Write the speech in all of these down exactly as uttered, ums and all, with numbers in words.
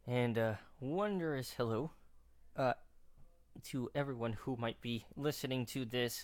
And uh, wondrous hello uh, to everyone who might be listening to this.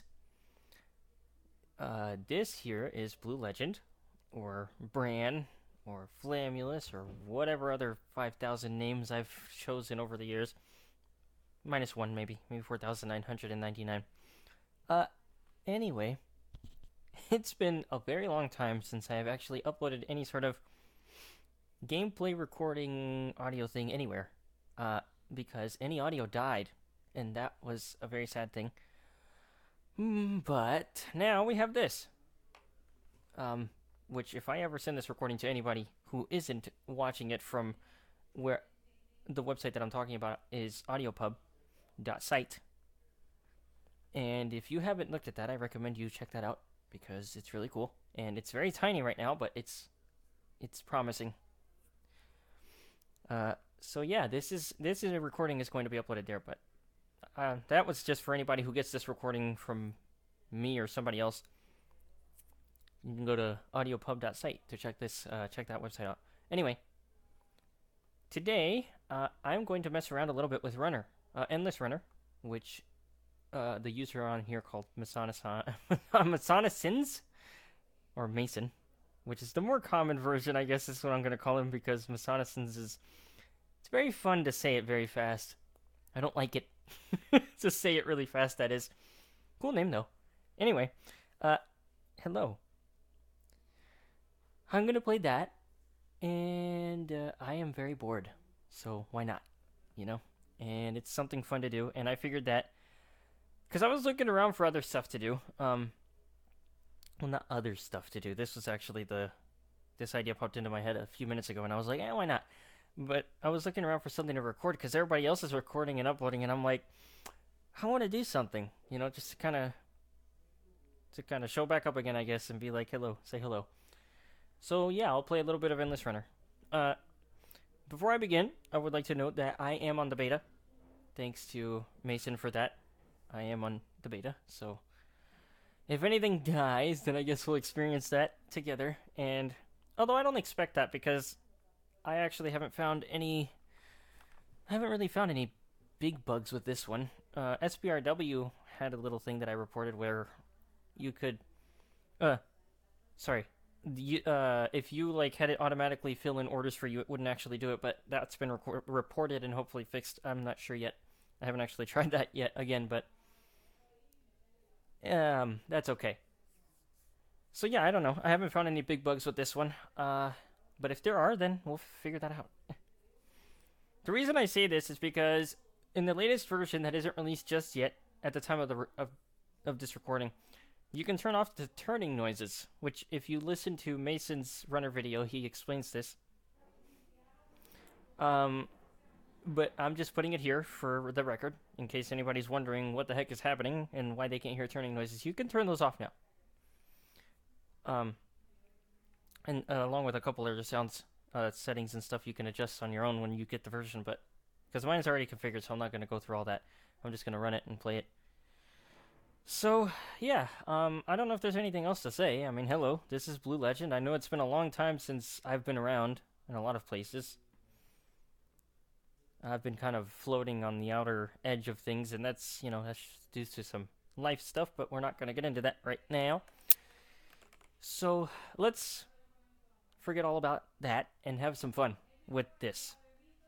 Uh, this here is Blue Legend, or Bran, or Flamulus, or whatever other five thousand names I've chosen over the years. Minus one, maybe. Maybe four thousand nine hundred ninety-nine. Uh, anyway, it's been a very long time since I have actually uploaded any sort of gameplay recording audio thing anywhere. Uh, because any audio died, and that was a very sad thing. Mm, but now we have this. Um, which if I ever send this recording to anybody who isn't watching it from where the website that I'm talking about is audiopub dot site. And if you haven't looked at that, I recommend you check that out because it's really cool. And it's very tiny right now, but it's it's promising. Uh, so yeah, this is this is a recording is going to be uploaded there, but uh, that was just for anybody who gets this recording from me or somebody else. You can go to audiopub dot site to check this uh, check that website out. Anyway, today uh, I'm going to mess around a little bit with Runner, uh, Endless Runner, which uh, the user on here called Masonisins, or Mason, which is the more common version, I guess is what I'm going to call him, because Masonisins is, it's very fun to say it very fast. I don't like it to say it really fast, that is. Cool name, though. Anyway, uh, hello. I'm going to play that, and uh, I am very bored, so why not, you know? And it's something fun to do, and I figured that, because I was looking around for other stuff to do, um, well, not other stuff to do, this was actually the, this idea popped into my head a few minutes ago, and I was like, eh, why not? But I was looking around for something to record, because everybody else is recording and uploading, and I'm like, I want to do something, you know, just to kind of, to kind of show back up again, I guess, and be like, hello, say hello. So yeah, I'll play a little bit of Endless Runner. Uh, before I begin, I would like to note that I am on the beta. Thanks to Mason for that. I am on the beta, so if anything dies, then I guess we'll experience that together. And although I don't expect that, because I actually haven't found any, I haven't really found any big bugs with this one. Uh, S B R W had a little thing that I reported where you could, uh, sorry. You, uh, if you like had it automatically fill in orders for you, it wouldn't actually do it, but that's been rec- reported and hopefully fixed. I'm not sure yet. I haven't actually tried that yet again, but um, that's okay. So yeah, I don't know. I haven't found any big bugs with this one. Uh, but if there are, then we'll figure that out. The reason I say this is because in the latest version that isn't released just yet, at the time of the re- of of this recording, you can turn off the turning noises, which if you listen to Mason's Runner video, he explains this. Um, but I'm just putting it here for the record, in case anybody's wondering what the heck is happening and why they can't hear turning noises. You can turn those off now. Um, and uh, along with a couple other sounds, uh, settings and stuff you can adjust on your own when you get the version, but because mine's already configured, so I'm not going to go through all that. I'm just going to run it and play it. So, yeah, um, I don't know if there's anything else to say. I mean, hello, this is Blue Legend. I know it's been a long time since I've been around in a lot of places. I've been kind of floating on the outer edge of things, and that's, you know, that's due to some life stuff, but we're not going to get into that right now. So, let's forget all about that and have some fun with this.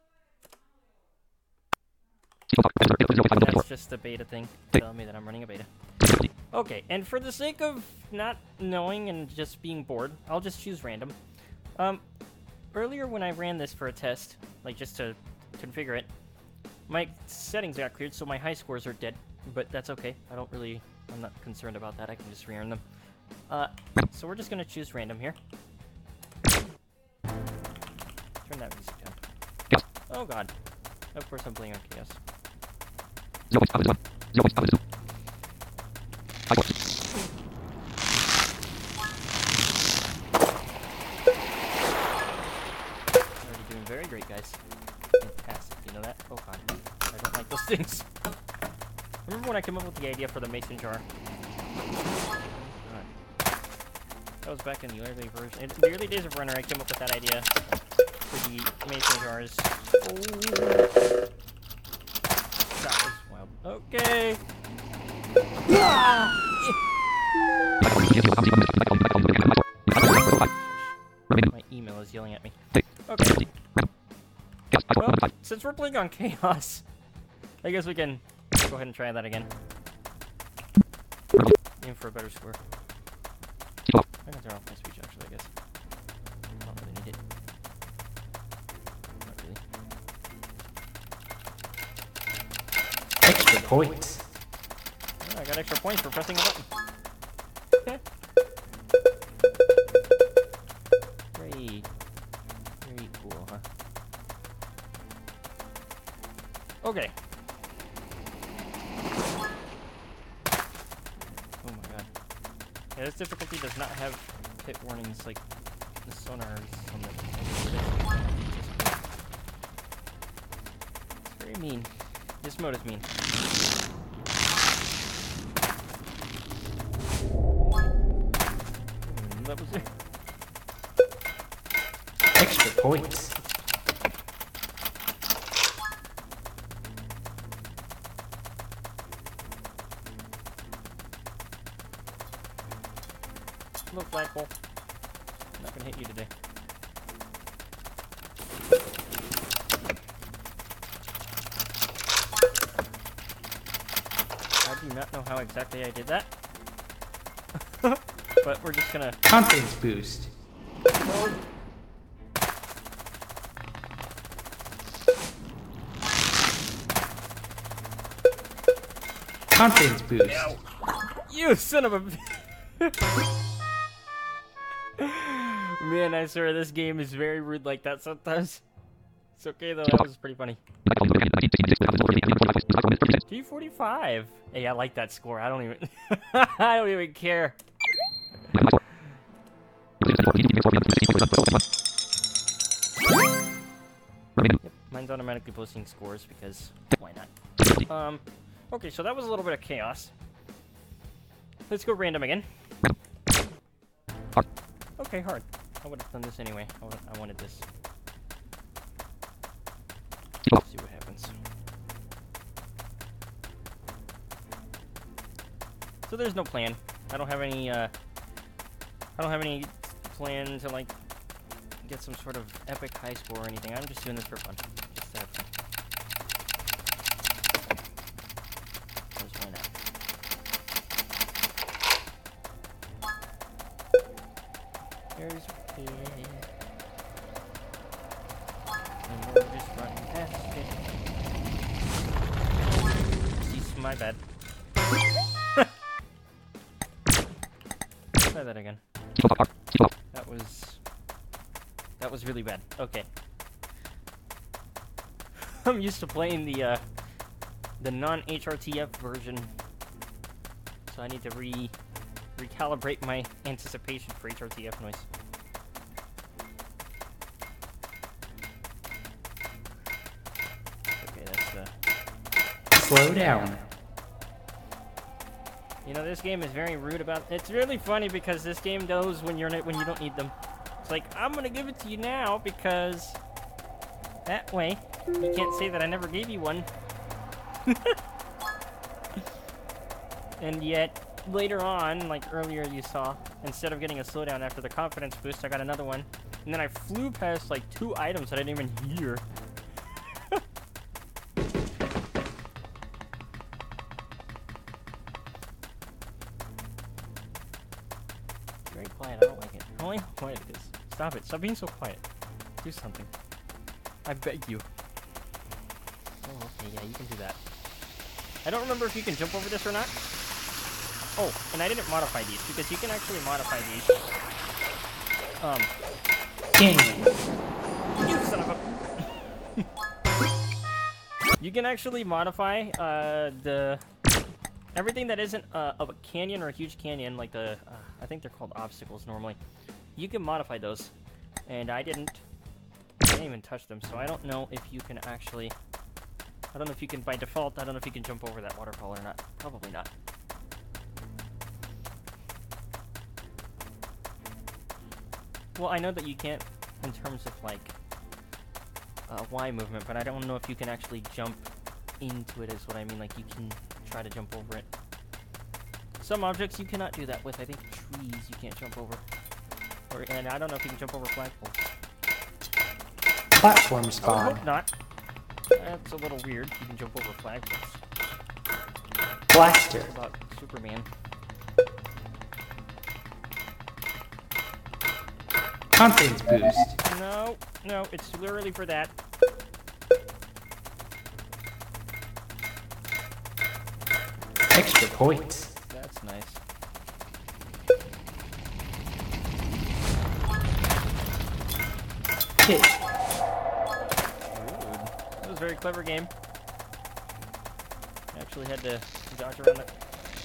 That's just a beta thing, telling me that I'm running a beta. Okay, and for the sake of not knowing and just being bored, I'll just choose random. Um, earlier when I ran this for a test, like just to configure it, my settings got cleared, so my high scores are dead, but that's okay. I don't really, I'm not concerned about that. I can just re-earn them. Uh, so we're just gonna choose random here. Turn that music down. Oh god. Of course I'm playing on Chaos. Already doing very great, guys. Fantastic, you know that? Oh god, I don't like those things. Remember when I came up with the idea for the mason jar? God. That was back in the early version. In the early days of Runner, I came up with that idea. for the mason jars. Oh. That was wild. Okay. Ah! My email is yelling at me. Okay. Well, since we're playing on chaos, I guess we can go ahead and try that again. Aim for a better score. I can turn off my speech actually, I guess. I don't really need it. Not really. Extra points. Oh, I got extra points for pressing a button. Okay. Very, very cool, huh? Okay. Oh my god. Yeah, this difficulty does not have hit warnings like the sonar is on the. It's very mean. This mode is mean. Mm, that was it. Extra points. Look, flagpole. I'm not gonna hit you today. I do not know how exactly I did that. But we're just gonna... Confidence boost. Confidence boost. Ow. You son of a... Man, I swear this game is very rude like that sometimes. It's okay though, that was pretty funny. T forty-five. Hey, I like that score. I don't even... I don't even care. Yep, mine's automatically posting scores because why not? Um, okay, so that was a little bit of chaos. Let's go random again. Okay, hard. I would have done this anyway. I, would, I wanted this. Let's see what happens. So there's no plan. I don't have any, uh... I don't have any plan to, like, get some sort of epic high score or anything. I'm just doing this for fun. Just to have fun. Because why not? There's a kid. And we're just running past it. Cease, my bad. Try that again. That was... That was really bad. Okay. I'm used to playing the, uh... the non-H R T F version. So I need to re... recalibrate my anticipation for H R T F noise. Okay, that's uh Slow down. You know, this game is very rude about. It's really funny because this game knows when you're when you don't need them. It's like, I'm gonna give it to you now because that way you can't say that I never gave you one. And yet later on, like earlier you saw, instead of getting a slowdown after the confidence boost, I got another one. And then I flew past like two items that I didn't even hear. Very quiet, I don't like it. I don't like how quiet it is. Stop it, stop being so quiet. Do something. I beg you. Oh, okay, yeah, you can do that. I don't remember if you can jump over this or not. Oh, and I didn't modify these, because you can actually modify these. Um. Dang. You son of a... You can actually modify, uh, the... everything that isn't uh, of a canyon or a huge canyon, like the... Uh, I think they're called obstacles normally. You can modify those. And I didn't. I didn't even touch them, so I don't know if you can actually... I don't know if you can, by default, I don't know if you can jump over that waterfall or not. Probably not. Well, I know that you can't in terms of, like, uh, Y movement, but I don't know if you can actually jump into it is what I mean. Like, you can try to jump over it. Some objects you cannot do that with. I think trees you can't jump over. Or, and I don't know if you can jump over flagpoles. Platform I would spawn. hope not. That's a little weird. You can jump over flagpoles. Blaster. What about Superman? Confidence boost. No, no, it's too early for that. Extra points. That's nice. Hit. Ooh, that was a very clever game. I actually had to dodge around it.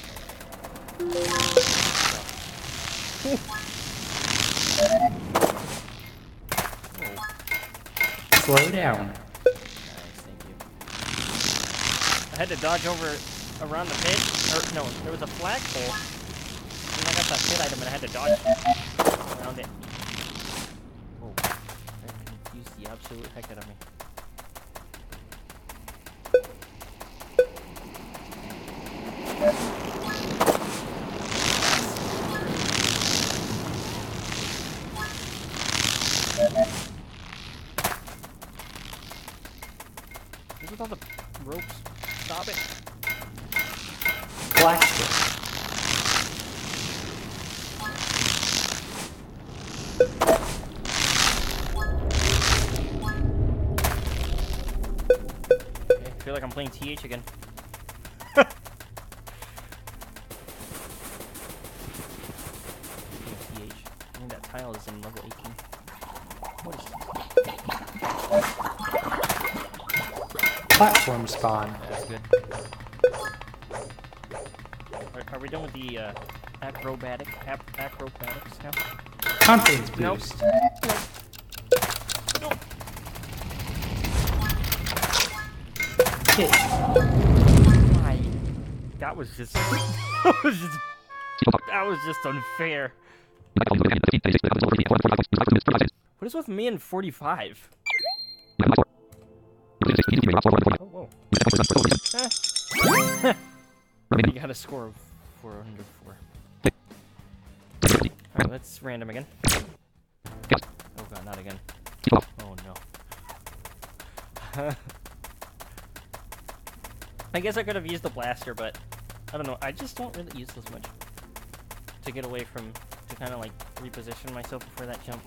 Slow down. Nice, thank you. I had to dodge over around the pit. Or, no, there was a flagpole. And I got that pit item and I had to dodge around it. Oh, that confused the absolute heck out of me. What's with all the ropes? Stop it. Blaster. Okay, I feel like I'm playing T H again. T H. I think that tile is in level eighteen. What is Platform spawn. That's good. Are, are we done with the uh, acrobatic ap acrobatics now? Confidence Nope. boost. Nope. Hit. Why? That was just that was just that was just unfair. What is with me and forty-five? Oh, whoa. Eh. You got a score of four hundred four. Alright, let's random again. Oh god, not again. Oh no. I guess I could have used the blaster, but I don't know. I just don't really use this much to get away from, to kind of like reposition myself before that jump.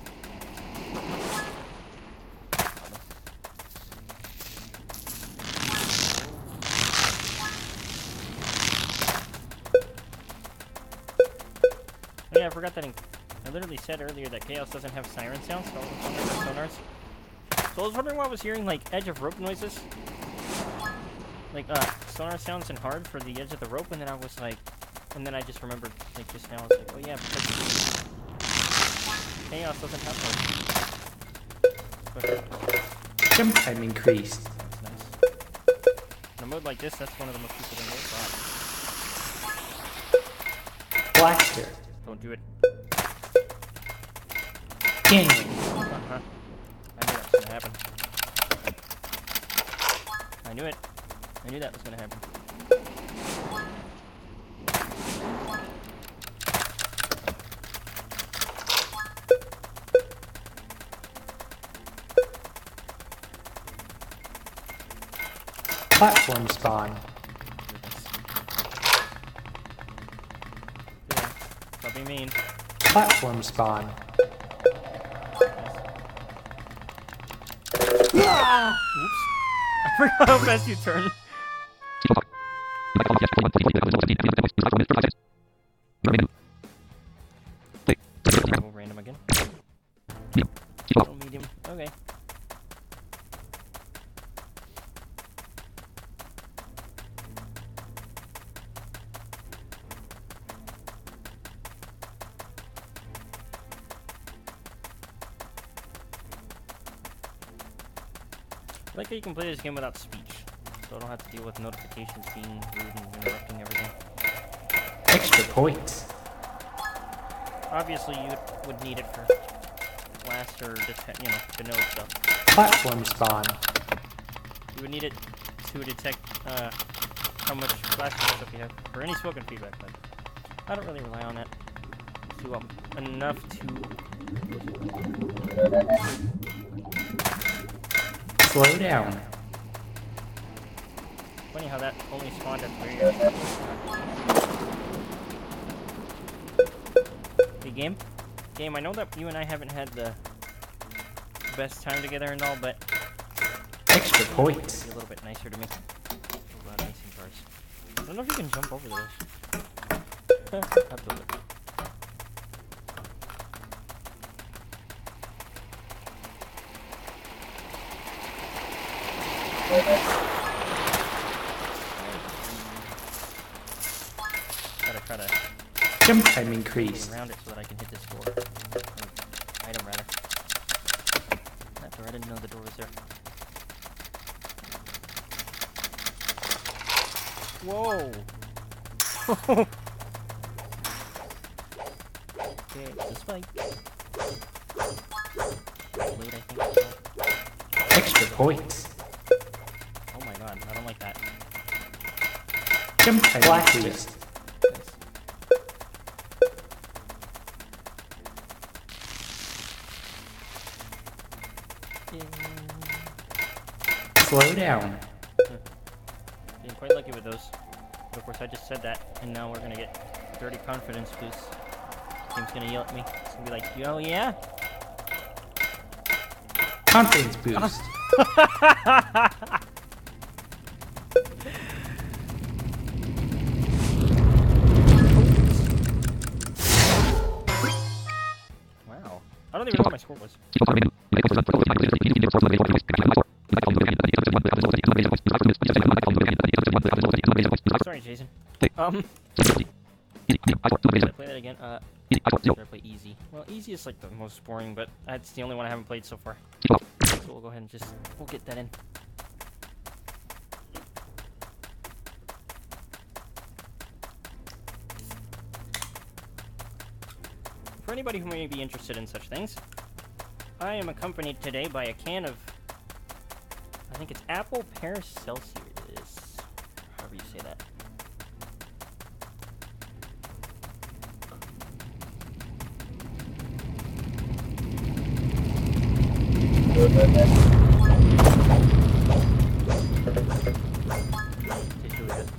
Oh yeah, I forgot that in, I literally said earlier that Chaos doesn't have siren sounds, so I was wondering about sonars. So I was wondering why I was hearing like edge of rope noises. Like uh sonar sounds in hard for the edge of the rope, and then I was like, and then I just remembered like just now I was like, oh yeah, because Chaos doesn't have those. But Jump time increased. that's nice. In a mode like this, that's one of the most people don't know. Blaster. Don't do it. Canyon. Uh-huh. I knew that was gonna happen. I knew it. I knew that was gonna happen. Platform spawn. Yeah. Don't be mean. Platform spawn. Oops. I forgot how fast you turn. We'll random again. Little medium. Okay. I like how you can play this game without speech, so I don't have to deal with notifications being rude and interrupting everything. Extra points. Obviously, you would need it for blast or just, you know, to know stuff. Platform spawn. You would need it to detect uh, how much flashing stuff you have, or any smoke and feedback, but I don't really rely on that. Do um, enough to Slow down. Funny how that only spawned at three years. Hey, game? Game, I know that you and I haven't had the best time together and all, but Extra points. be a little bit nicer to me. A lot of icing bars. I don't know if you can jump over those. Have to look. Gotta try to Jump time go increased. around it so that I can hit this door. Or item rather. That door, I didn't know the door was there. Whoa! Okay, it's a spike. Blade, I think it's called. Extra points. Oh my god, I don't like that. Jump time increased. Nice. Slow down. Being quite lucky with those. But of course I just said that, and now we're gonna get thirty confidence boost. Game's gonna yell at me. It's gonna be like, yo yeah? Confidence boost. Wow. I don't even know what my score was. Sorry, Jason. Um. Should I play that again? Uh. Should I play easy? Well, easy is like the most boring, but that's the only one I haven't played so far. So we'll go ahead and just we'll get that in. For anybody who may be interested in such things, I am accompanied today by a can of, I think it's apple pear Celsius, however you say that. Tastes really good.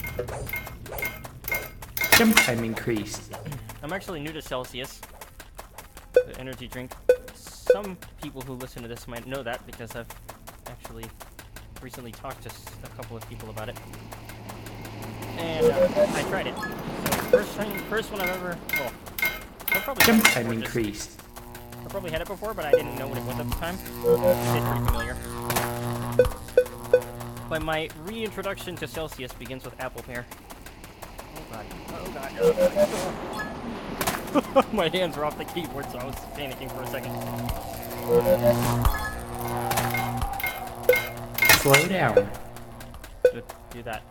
Jump time increased. I'm actually new to Celsius, the energy drink. Some people who listen to this might know that because I've actually recently talked to s- a couple of people about it. And uh, I tried it. So first time, first one I've ever, well, I've probably had Jump it time before, just- increased. I probably had it before, but I didn't know what it was at the time. It's pretty familiar. But my reintroduction to Celsius begins with apple pear. Oh god. Oh god. Oh god. My hands were off the keyboard, so I was panicking for a second. Slow down. Good. Do that.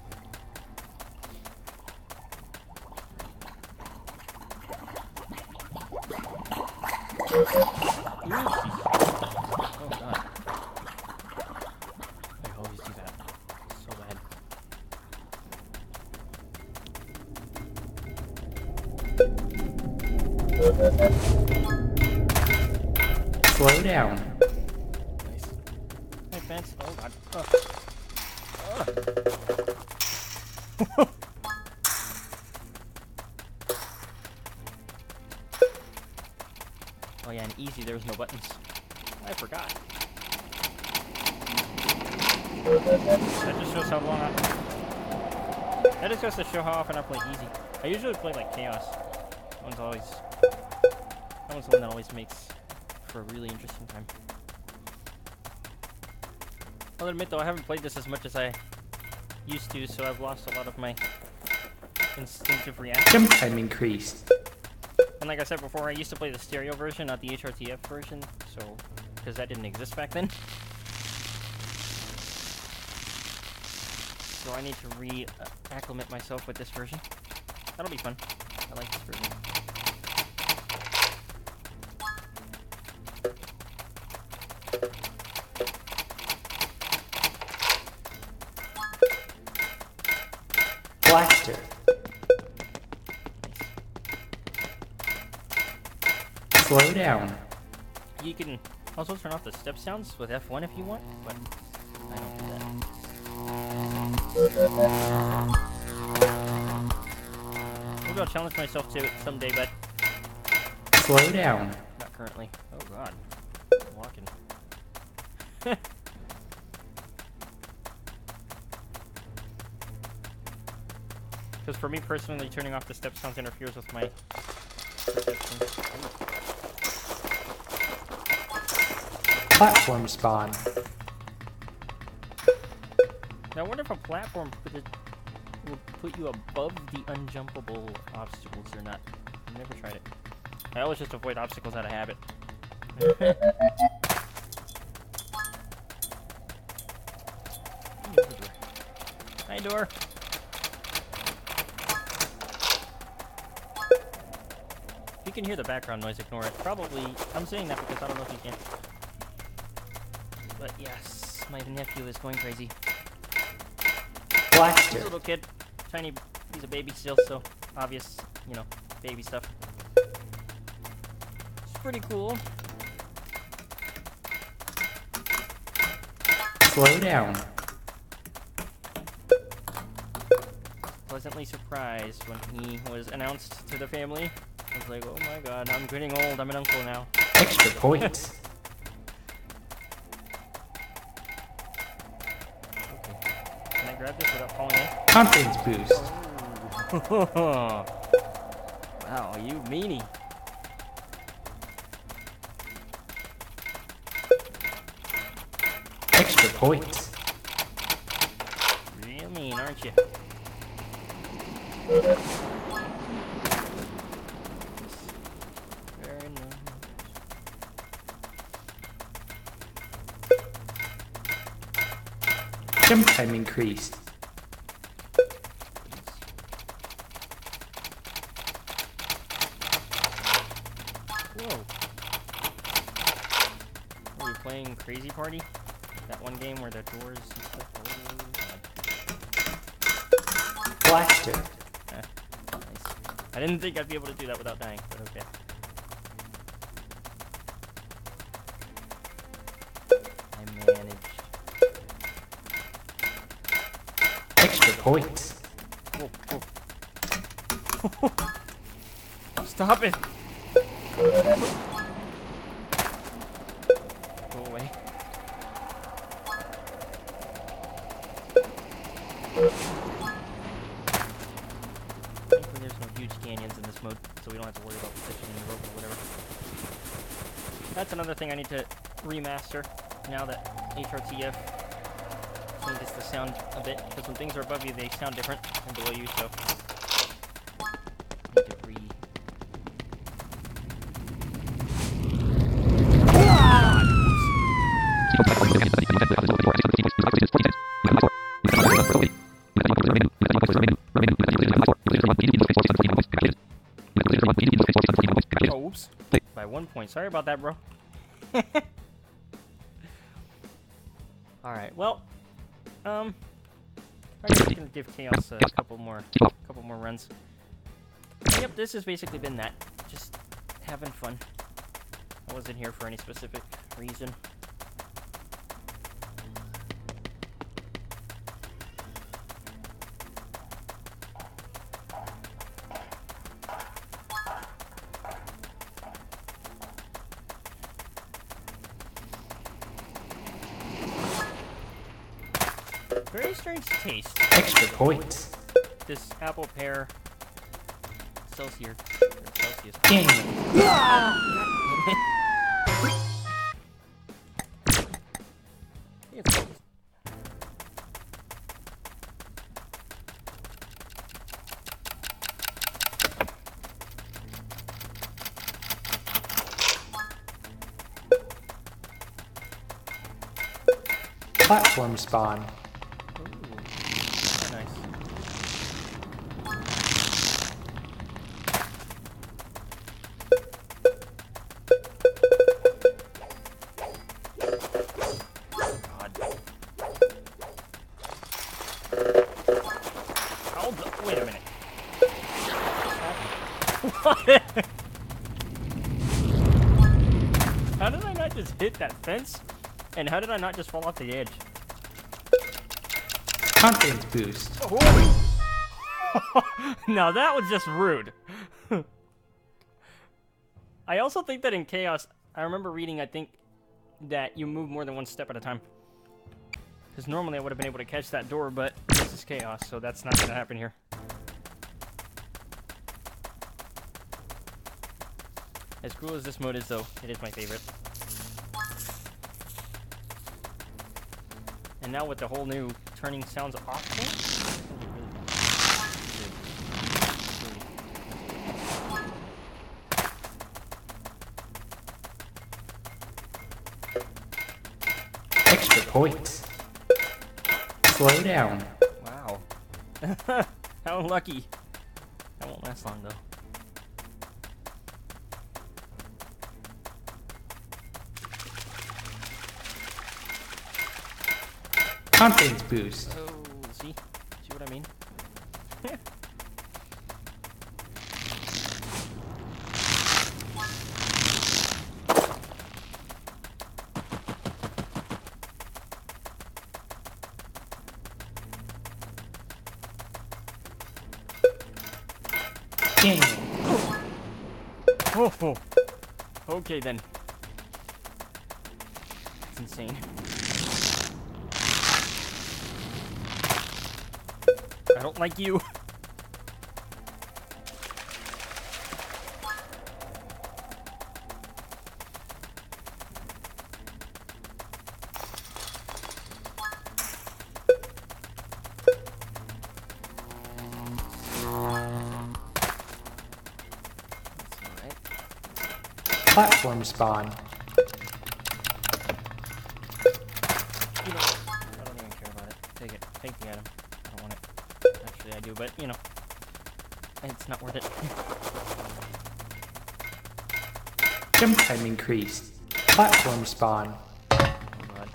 Ooh. Oh god. I always do that. So bad. Slow down. Nice. Hey, fence. Oh god. Ugh. Ugh. Oh yeah, and easy, there was no buttons. I forgot. That just shows how long I... That just goes to show how often I play easy. I usually play like Chaos. That one's always... That one's the one that always makes for a really interesting time. I'll admit though, I haven't played this as much as I used to, so I've lost a lot of my instinctive reaction. Jump time increased. And like I said before, I used to play the stereo version, not the H R T F version, so, because that didn't exist back then. So I need to re-acclimate myself with this version. That'll be fun. I like this version. Blaster. Slow down. You can also turn off the step sounds with F one if you want, but I don't do that. Maybe I'll challenge myself to it someday, but Slow down. not currently. Oh god. I'm walking. Because for me personally, turning off the step sounds interferes with my perception. Platform spawn. Now, I wonder if a platform put it, will put you above the unjumpable obstacles or not. I've never tried it. I always just avoid obstacles out of habit. Hi, door. If you can hear the background noise, ignore it. Probably, I'm saying that because I don't know if you can. But yes, my nephew is going crazy. He's Blaster. a little kid. Tiny, he's a baby still, so obvious, you know, baby stuff. It's pretty cool. Slow down. Pleasantly surprised when he was announced to the family. I was like, oh my god, I'm getting old, I'm an uncle now. Extra points. Okay. Can I grab this without falling in? Confidence boost. Wow, you meanie. Extra points. Real mean, aren't you? Very nice. Jump time increased. Whoa. Are we playing Crazy Party? That one game where the doors and stuff. Oh, God. Blaster. Eh, nice. I didn't think I'd be able to do that without dying, but okay. I managed. Extra points. Whoa, whoa. Stop it! Go away. Thankfully there's no huge canyons in this mode, so we don't have to worry about positioning the rope or whatever. That's another thing I need to remaster now that H R T F changes the sound a bit, because when things are above you, they sound different than below you, so need to re... Oh, oops. By one point. Sorry about that, bro. Alright, well, um, I'm just gonna give Chaos a couple more, couple more runs. Yep, this has basically been that. Just having fun. I wasn't here for any specific reason. Very strange taste. Extra points. This apple pear Celsius. Celsius. Canyon. It's close. Platform spawn. Ooh, very nice. God. How the How did I not just hit that fence? And how did I not just fall off the edge? Confidence boost. Oh. Now that was just rude. I also think that in Chaos, I remember reading, I think, that you move more than one step at a time. Because normally I would have been able to catch that door, but this is Chaos, so that's not going to happen here. As cool as this mode is, though, it is my favorite. And now with the whole new turning sounds off thing, Extra points. Slow down. wow. How unlucky. That won't last long, though. Confidence boost. Oh, see? See what I mean? Dang. Oh, oh. Okay, then. It's insane. I don't like you. Platform spawn. You know, I don't even care about it. Take it. Take the item. I don't want it. Actually, I do, but, you know. It's not worth it. Jump time increased. Platform spawn. Oh, God.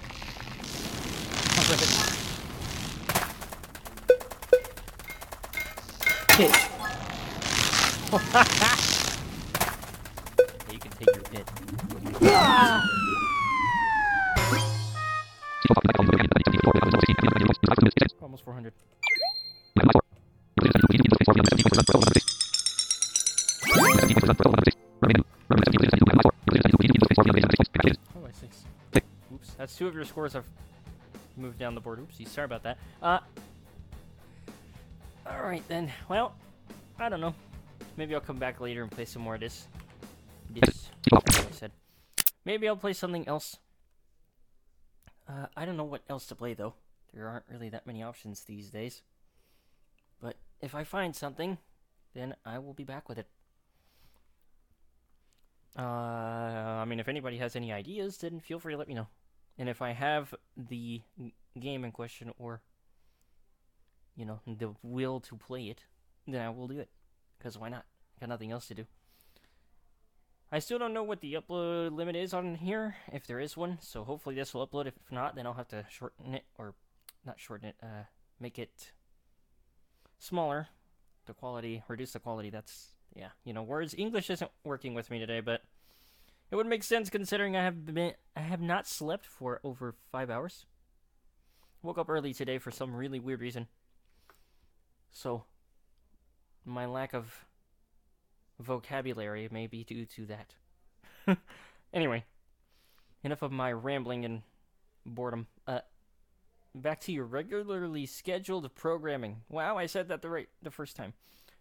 Hit. Yeah, you can take your hit. Almost four hundred. Oh, I see. Oops, that's two of your scores have moved down the board. Oopsie, sorry about that. Uh, alright then. Well, I don't know. Maybe I'll come back later and play some more of this. This, like I said. Maybe I'll play something else. Uh, I don't know what else to play, though. There aren't really that many options these days. But if I find something, then I will be back with it. Uh, I mean, if anybody has any ideas, then feel free to let me know. And if I have the game in question or, you know, the will to play it, then I will do it. Because why not? Got nothing else to do. I still don't know what the upload limit is on here, if there is one, so hopefully this will upload. If not, then I'll have to shorten it, or not shorten it, uh, make it smaller. The quality, reduce the quality, that's, yeah, you know, words. English isn't working with me today, but it would make sense considering I have been, I have not slept for over five hours. Woke up early today for some really weird reason. So, my lack of vocabulary may be due to that. Anyway, enough of my rambling and boredom. Uh, back to your regularly scheduled programming. Wow, I said that the right the first time.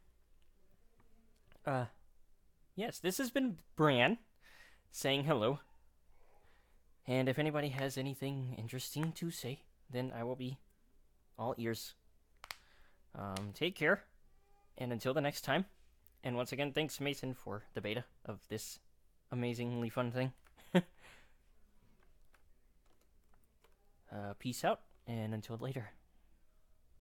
Uh, yes, this has been Bran saying hello. And if anybody has anything interesting to say, then I will be all ears. Um, take care, and until the next time. And once again, thanks, Mason, for the beta of this amazingly fun thing. uh, peace out, and until later.